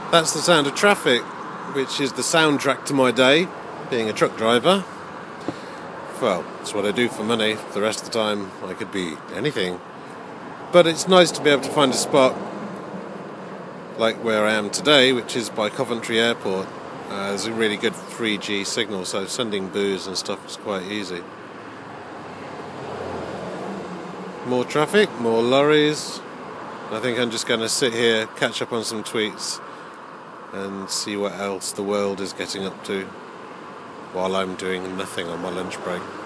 That's the sound of traffic, which is the soundtrack to my day, being a truck driver. Well, it's what I do for money. The rest of the time I could be anything. But it's nice to be able to find a spot like where I am today, which is by Coventry Airport. There's a really good 3G signal, so sending booze and stuff is quite easy. More traffic, more lorries. I think I'm just going to sit here, catch up on some tweets and see what else the world is getting up to while I'm doing nothing on my lunch break.